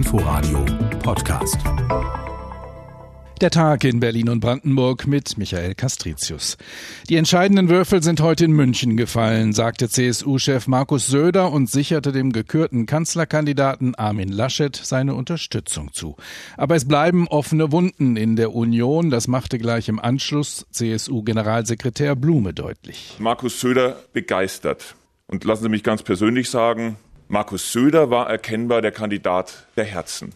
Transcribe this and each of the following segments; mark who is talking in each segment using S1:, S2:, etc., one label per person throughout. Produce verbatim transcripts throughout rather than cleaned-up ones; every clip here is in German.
S1: Inforadio Podcast.
S2: Der Tag in Berlin und Brandenburg mit Michael Castricius. Die entscheidenden Würfel sind heute in München gefallen, sagte C S U-Chef Markus Söder und sicherte dem gekürten Kanzlerkandidaten Armin Laschet seine Unterstützung zu. Aber es bleiben offene Wunden in der Union, das machte gleich im Anschluss C S U-Generalsekretär Blume deutlich.
S3: Markus Söder begeistert. Und lassen Sie mich ganz persönlich sagen, Markus Söder war erkennbar der Kandidat der Herzen.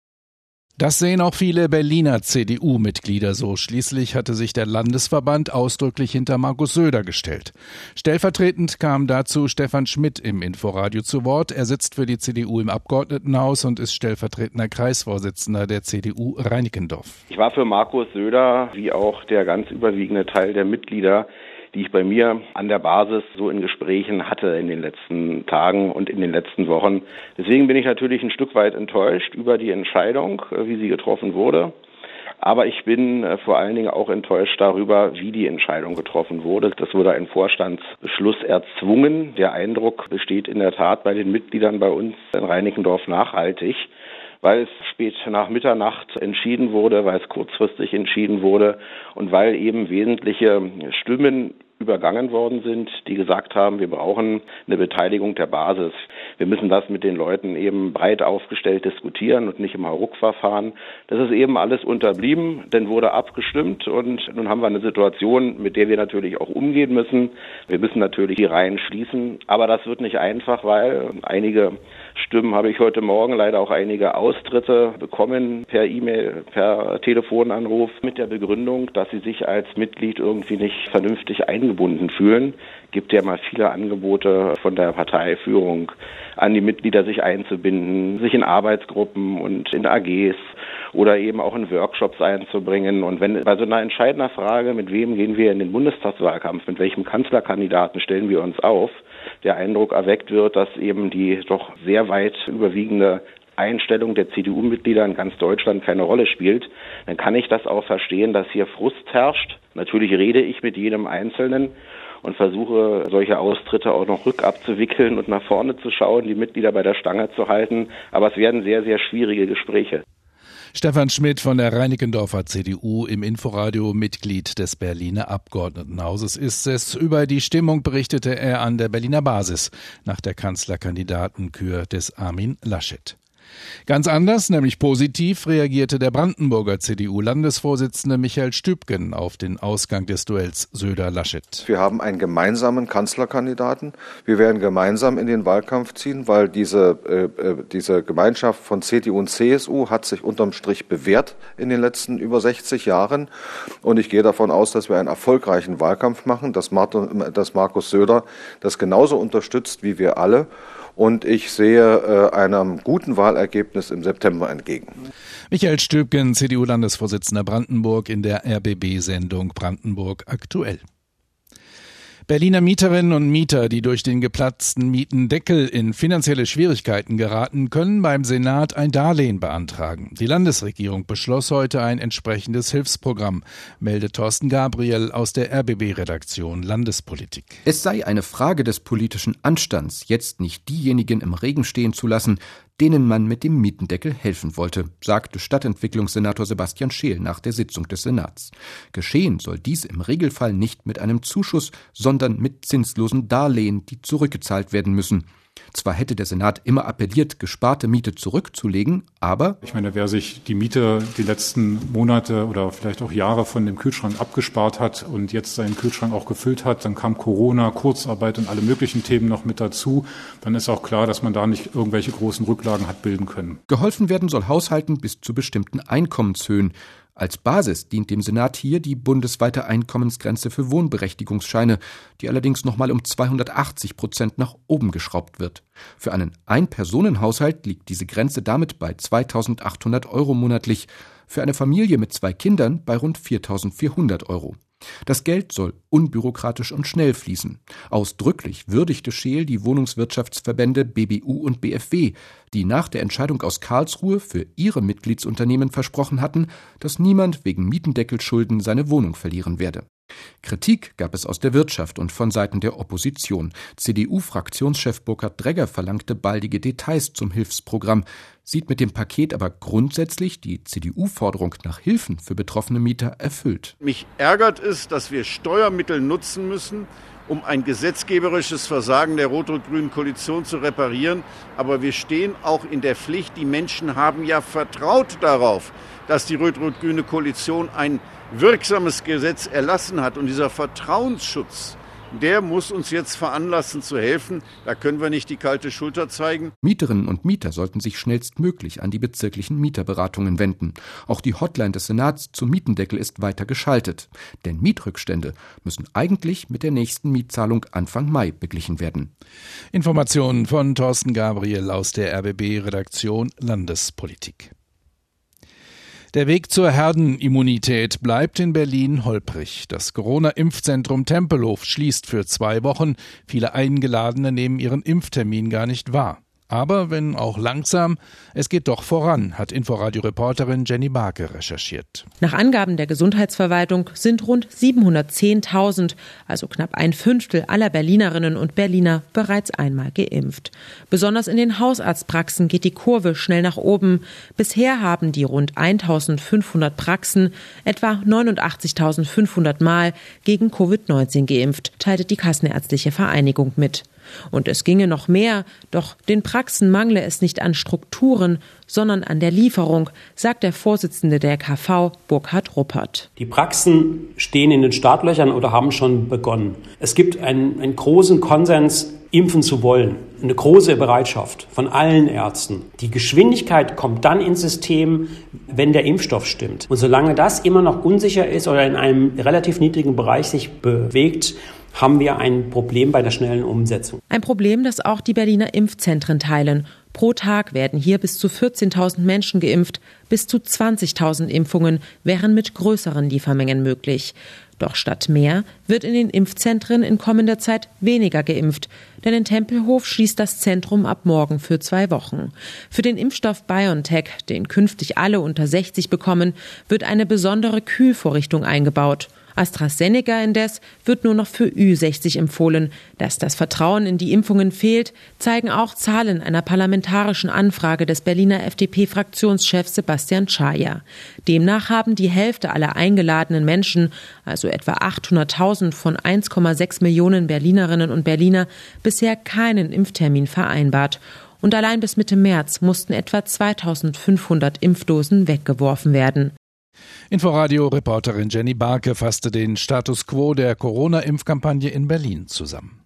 S2: Das sehen auch viele Berliner C D U-Mitglieder so. Schließlich hatte sich der Landesverband ausdrücklich hinter Markus Söder gestellt. Stellvertretend kam dazu Stefan Schmidt im Inforadio zu Wort. Er sitzt für die C D U im Abgeordnetenhaus und ist stellvertretender Kreisvorsitzender der C D U Reinickendorf.
S4: Ich war für Markus Söder, wie auch der ganz überwiegende Teil der Mitglieder, die ich bei mir an der Basis so in Gesprächen hatte in den letzten Tagen und in den letzten Wochen. Deswegen bin ich natürlich ein Stück weit enttäuscht über die Entscheidung, wie sie getroffen wurde. Aber ich bin vor allen Dingen auch enttäuscht darüber, wie die Entscheidung getroffen wurde. Das wurde ein Vorstandsbeschluss erzwungen. Der Eindruck besteht in der Tat bei den Mitgliedern bei uns in Reinickendorf nachhaltig, weil es spät nach Mitternacht entschieden wurde, weil es kurzfristig entschieden wurde und weil eben wesentliche Stimmen übergangen worden sind, die gesagt haben, wir brauchen eine Beteiligung der Basis. Wir müssen das mit den Leuten eben breit aufgestellt diskutieren und nicht im Hauruck-Verfahren. Das ist eben alles unterblieben, denn wurde abgestimmt und nun haben wir eine Situation, mit der wir natürlich auch umgehen müssen. Wir müssen natürlich die Reihen schließen, aber das wird nicht einfach, weil einige Stimmen habe ich heute Morgen leider auch einige Austritte bekommen per E-Mail, per Telefonanruf mit der Begründung, dass sie sich als Mitglied irgendwie nicht vernünftig eingebunden fühlen. Gibt ja mal viele Angebote von der Parteiführung an die Mitglieder, sich einzubinden, sich in Arbeitsgruppen und in A Gs oder eben auch in Workshops einzubringen. Und wenn bei so einer entscheidender Frage, mit wem gehen wir in den Bundestagswahlkampf, mit welchem Kanzlerkandidaten stellen wir uns auf, der Eindruck erweckt wird, dass eben die doch sehr weit überwiegende Einstellung der C D U-Mitglieder in ganz Deutschland keine Rolle spielt, dann kann ich das auch verstehen, dass hier Frust herrscht. Natürlich rede ich mit jedem Einzelnen und versuche, solche Austritte auch noch rückabzuwickeln und nach vorne zu schauen, die Mitglieder bei der Stange zu halten. Aber es werden sehr, sehr schwierige Gespräche.
S2: Stefan Schmidt von der Reinickendorfer C D U im Inforadio, Mitglied des Berliner Abgeordnetenhauses ist es. Über die Stimmung berichtete er an der Berliner Basis nach der Kanzlerkandidatenkür des Armin Laschet. Ganz anders, nämlich positiv, reagierte der Brandenburger C D U-Landesvorsitzende Michael Stübgen auf den Ausgang des Duells Söder-Laschet.
S5: Wir haben einen gemeinsamen Kanzlerkandidaten. Wir werden gemeinsam in den Wahlkampf ziehen, weil diese, äh, diese Gemeinschaft von C D U und C S U hat sich unterm Strich bewährt in den letzten über sechzig Jahren. Und ich gehe davon aus, dass wir einen erfolgreichen Wahlkampf machen, dass, Martin, dass Markus Söder das genauso unterstützt wie wir alle. Und ich sehe äh, einem guten Wahlergebnis im September entgegen.
S2: Michael Stübgen, C D U-Landesvorsitzender Brandenburg in der R B B-Sendung Brandenburg aktuell. Berliner Mieterinnen und Mieter, die durch den geplatzten Mietendeckel in finanzielle Schwierigkeiten geraten, können beim Senat ein Darlehen beantragen. Die Landesregierung beschloss heute ein entsprechendes Hilfsprogramm, meldet Thorsten Gabriel aus der R B B-Redaktion Landespolitik.
S6: Es sei eine Frage des politischen Anstands, jetzt nicht diejenigen im Regen stehen zu lassen, denen man mit dem Mietendeckel helfen wollte, sagte Stadtentwicklungssenator Sebastian Scheel nach der Sitzung des Senats. Geschehen soll dies im Regelfall nicht mit einem Zuschuss, sondern mit zinslosen Darlehen, die zurückgezahlt werden müssen. Zwar hätte der Senat immer appelliert, gesparte Miete zurückzulegen, aber...
S7: Ich meine, wer sich die Miete die letzten Monate oder vielleicht auch Jahre von dem Kühlschrank abgespart hat und jetzt seinen Kühlschrank auch gefüllt hat, dann kam Corona, Kurzarbeit und alle möglichen Themen noch mit dazu, dann ist auch klar, dass man da nicht irgendwelche großen Rücklagen hat bilden können.
S6: Geholfen werden soll Haushalten bis zu bestimmten Einkommenshöhen. Als Basis dient dem Senat hier die bundesweite Einkommensgrenze für Wohnberechtigungsscheine, die allerdings nochmal um zweihundertachtzig Prozent nach oben geschraubt wird. Für einen Ein-Personen-Haushalt liegt diese Grenze damit bei zweitausendachthundert Euro monatlich, für eine Familie mit zwei Kindern bei rund viertausendvierhundert Euro. Das Geld soll unbürokratisch und schnell fließen. Ausdrücklich würdigte Scheel die Wohnungswirtschaftsverbände B B U und B F W, die nach der Entscheidung aus Karlsruhe für ihre Mitgliedsunternehmen versprochen hatten, dass niemand wegen Mietendeckelschulden seine Wohnung verlieren werde. Kritik gab es aus der Wirtschaft und von Seiten der Opposition. C D U-Fraktionschef Burkhard Dregger verlangte baldige Details zum Hilfsprogramm, sieht mit dem Paket aber grundsätzlich die C D U-Forderung nach Hilfen für betroffene Mieter erfüllt.
S8: Mich ärgert es, dass wir Steuermittel nutzen müssen, um ein gesetzgeberisches Versagen der rot-rot-grünen Koalition zu reparieren. Aber wir stehen auch in der Pflicht, die Menschen haben ja vertraut darauf, dass die rot-rot-grüne Koalition ein wirksames Gesetz erlassen hat. Und dieser Vertrauensschutz, der muss uns jetzt veranlassen zu helfen. Da können wir nicht die kalte Schulter zeigen.
S6: Mieterinnen und Mieter sollten sich schnellstmöglich an die bezirklichen Mieterberatungen wenden. Auch die Hotline des Senats zum Mietendeckel ist weiter geschaltet. Denn Mietrückstände müssen eigentlich mit der nächsten Mietzahlung Anfang Mai beglichen werden.
S2: Informationen von Thorsten Gabriel aus der R B B-Redaktion Landespolitik. Der Weg zur Herdenimmunität bleibt in Berlin holprig. Das Corona-Impfzentrum Tempelhof schließt für zwei Wochen. Viele Eingeladene nehmen ihren Impftermin gar nicht wahr. Aber wenn auch langsam, es geht doch voran, hat Inforadio-Reporterin Jenny Barke recherchiert.
S9: Nach Angaben der Gesundheitsverwaltung sind rund siebenhundertzehntausend, also knapp ein Fünftel aller Berlinerinnen und Berliner, bereits einmal geimpft. Besonders in den Hausarztpraxen geht die Kurve schnell nach oben. Bisher haben die rund eintausendfünfhundert Praxen etwa neunundachtzigtausendfünfhundert Mal gegen Covid neunzehn geimpft, teilte die Kassenärztliche Vereinigung mit. Und es ginge noch mehr, doch den Praxen mangle es nicht an Strukturen, sondern an der Lieferung, sagt der Vorsitzende der K V, Burkhard Ruppert.
S10: Die Praxen stehen in den Startlöchern oder haben schon begonnen. Es gibt einen, einen großen Konsens, impfen zu wollen, eine große Bereitschaft von allen Ärzten. Die Geschwindigkeit kommt dann ins System, wenn der Impfstoff stimmt. Und solange das immer noch unsicher ist oder in einem relativ niedrigen Bereich sich bewegt, haben wir ein Problem bei der schnellen Umsetzung.
S9: Ein Problem, das auch die Berliner Impfzentren teilen. Pro Tag werden hier bis zu vierzehntausend Menschen geimpft. Bis zu zwanzigtausend Impfungen wären mit größeren Liefermengen möglich. Doch statt mehr wird in den Impfzentren in kommender Zeit weniger geimpft. Denn in Tempelhof schließt das Zentrum ab morgen für zwei Wochen. Für den Impfstoff BioNTech, den künftig alle unter sechzig bekommen, wird eine besondere Kühlvorrichtung eingebaut. AstraZeneca indes wird nur noch für Ü sechzig empfohlen. Dass das Vertrauen in die Impfungen fehlt, zeigen auch Zahlen einer parlamentarischen Anfrage des Berliner F D P-Fraktionschefs Sebastian Czaja. Demnach haben die Hälfte aller eingeladenen Menschen, also etwa achthunderttausend von eins Komma sechs Millionen Berlinerinnen und Berliner, bisher keinen Impftermin vereinbart. Und allein bis Mitte März mussten etwa zweitausendfünfhundert Impfdosen weggeworfen werden.
S2: Inforadio-Reporterin Jenny Barke fasste den Status quo der Corona-Impfkampagne in Berlin zusammen.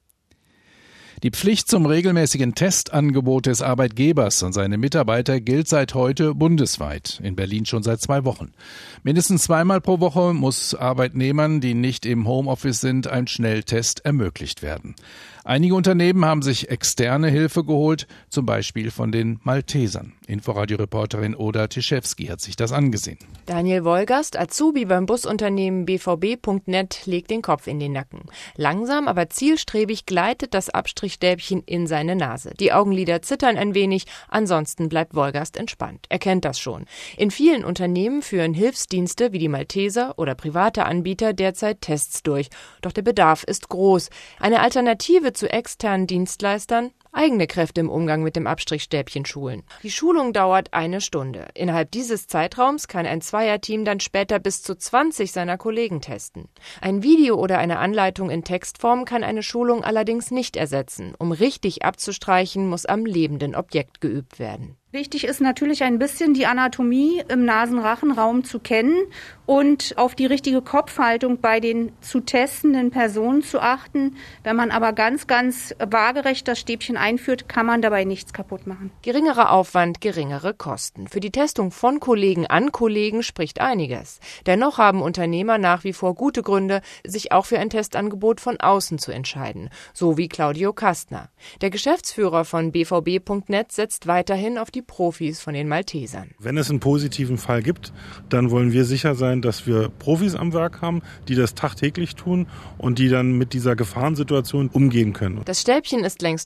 S2: Die Pflicht zum regelmäßigen Testangebot des Arbeitgebers an seine Mitarbeiter gilt seit heute bundesweit, in Berlin schon seit zwei Wochen. Mindestens zweimal pro Woche muss Arbeitnehmern, die nicht im Homeoffice sind, ein Schnelltest ermöglicht werden. Einige Unternehmen haben sich externe Hilfe geholt, zum Beispiel von den Maltesern. Inforadio-Reporterin Oda Tischewski hat sich das angesehen.
S11: Daniel Wolgast, Azubi beim Busunternehmen B V B Punkt net, legt den Kopf in den Nacken. Langsam, aber zielstrebig gleitet das Abstrichstäbchen in seine Nase. Die Augenlider zittern ein wenig, ansonsten bleibt Wolgast entspannt. Er kennt das schon. In vielen Unternehmen führen Hilfsdienste wie die Malteser oder private Anbieter derzeit Tests durch. Doch der Bedarf ist groß. Eine Alternative zu externen Dienstleistern? Eigene Kräfte im Umgang mit dem Abstrichstäbchen schulen. Die Schulung dauert eine Stunde. Innerhalb dieses Zeitraums kann ein Zweierteam dann später bis zu zwanzig seiner Kollegen testen. Ein Video oder eine Anleitung in Textform kann eine Schulung allerdings nicht ersetzen. Um richtig abzustreichen, muss am lebenden Objekt geübt werden.
S12: Wichtig ist natürlich ein bisschen die Anatomie im Nasenrachenraum zu kennen und auf die richtige Kopfhaltung bei den zu testenden Personen zu achten. Wenn man aber ganz, ganz waagerecht das Stäbchen einführt, kann man dabei nichts kaputt machen.
S11: Geringerer Aufwand, geringere Kosten. Für die Testung von Kollegen an Kollegen spricht einiges. Dennoch haben Unternehmer nach wie vor gute Gründe, sich auch für ein Testangebot von außen zu entscheiden. So wie Claudio Kastner. Der Geschäftsführer von B V B Punkt net setzt weiterhin auf die Die Profis von den Maltesern.
S13: Wenn es einen positiven Fall gibt, dann wollen wir sicher sein, dass wir Profis am Werk haben, die das tagtäglich tun und die dann mit dieser Gefahrensituation umgehen können.
S11: Das Stäbchen ist längst draußen.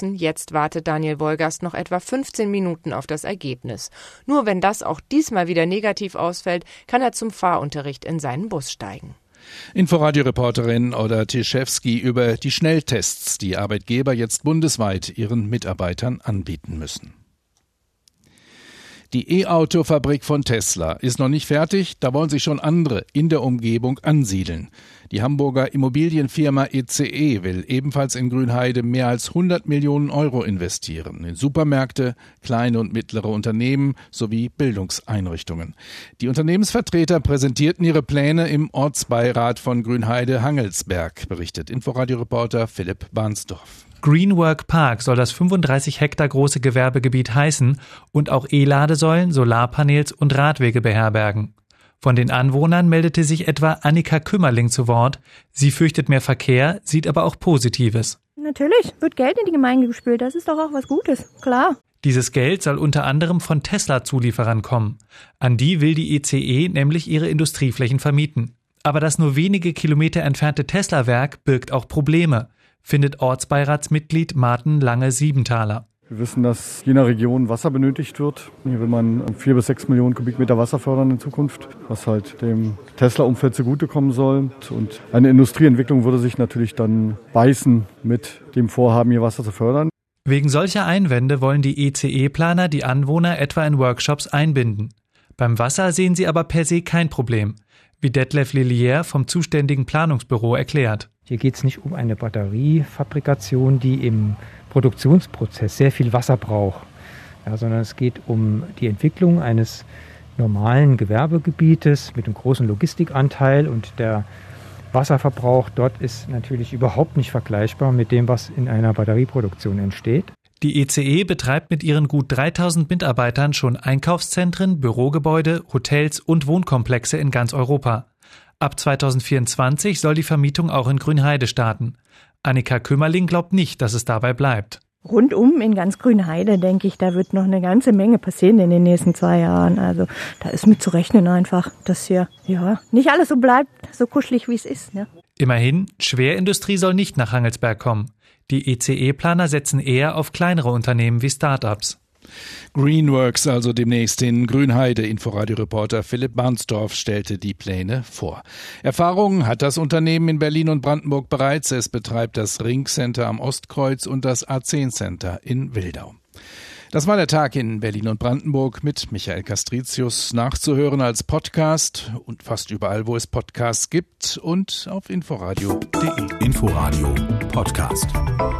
S11: wissen, jetzt wartet Daniel Wolgast noch etwa fünfzehn Minuten auf das Ergebnis. Nur wenn das auch diesmal wieder negativ ausfällt, kann er zum Fahrunterricht in seinen Bus steigen.
S2: Inforadio-Reporterin Oda Tischewski über die Schnelltests, die Arbeitgeber jetzt bundesweit ihren Mitarbeitern anbieten müssen. Die E-Auto-Fabrik von Tesla ist noch nicht fertig, da wollen sich schon andere in der Umgebung ansiedeln. Die Hamburger Immobilienfirma E C E will ebenfalls in Grünheide mehr als hundert Millionen Euro investieren in Supermärkte, kleine und mittlere Unternehmen sowie Bildungseinrichtungen. Die Unternehmensvertreter präsentierten ihre Pläne im Ortsbeirat von Grünheide-Hangelsberg, berichtet Inforadio-Reporter Philipp Barnsdorf.
S14: Greenwork Park soll das fünfunddreißig Hektar große Gewerbegebiet heißen und auch E-Ladesäulen, Solarpanels und Radwege beherbergen. Von den Anwohnern meldete sich etwa Annika Kümmerling zu Wort. Sie fürchtet mehr Verkehr, sieht aber auch Positives.
S15: Natürlich, wird Geld in die Gemeinde gespült, das ist doch auch was Gutes, klar.
S14: Dieses Geld soll unter anderem von Tesla-Zulieferern kommen. An die will die E C E nämlich ihre Industrieflächen vermieten. Aber das nur wenige Kilometer entfernte Tesla-Werk birgt auch Probleme, findet Ortsbeiratsmitglied Martin Lange-Siebenthaler.
S16: Wir wissen, dass je nach Region Wasser benötigt wird. Hier will man vier bis sechs Millionen Kubikmeter Wasser fördern in Zukunft, was halt dem Tesla-Umfeld zugutekommen soll. Und eine Industrieentwicklung würde sich natürlich dann beißen mit dem Vorhaben, hier Wasser zu fördern.
S14: Wegen solcher Einwände wollen die E C E-Planer die Anwohner etwa in Workshops einbinden. Beim Wasser sehen sie aber per se kein Problem, wie Detlef Lillière vom zuständigen Planungsbüro erklärt.
S17: Hier geht es nicht um eine Batteriefabrikation, die im Produktionsprozess sehr viel Wasser braucht, ja, sondern es geht um die Entwicklung eines normalen Gewerbegebietes mit einem großen Logistikanteil, und der Wasserverbrauch dort ist natürlich überhaupt nicht vergleichbar mit dem, was in einer Batterieproduktion entsteht.
S14: Die E C E betreibt mit ihren gut dreitausend Mitarbeitern schon Einkaufszentren, Bürogebäude, Hotels und Wohnkomplexe in ganz Europa. Ab zweitausendvierundzwanzig soll die Vermietung auch in Grünheide starten. Annika Kümmerling glaubt nicht, dass es dabei bleibt.
S15: Rundum in ganz Grünheide, denke ich, da wird noch eine ganze Menge passieren in den nächsten zwei Jahren. Also da ist mit zu rechnen einfach, dass hier ja nicht alles so bleibt, so kuschelig wie es ist. Ne?
S14: Immerhin, Schwerindustrie soll nicht nach Hangelsberg kommen. Die E C E-Planer setzen eher auf kleinere Unternehmen wie Start-ups.
S2: Greenworks also demnächst in Grünheide. Inforadio-Reporter Philipp Barnsdorf stellte die Pläne vor. Erfahrungen hat das Unternehmen in Berlin und Brandenburg bereits. Es betreibt das Ring-Center am Ostkreuz und das A zehn Center in Wildau. Das war der Tag in Berlin und Brandenburg mit Michael Castricius, nachzuhören als Podcast und fast überall, wo es Podcasts gibt, und auf inforadio punkt de.
S1: Inforadio Podcast.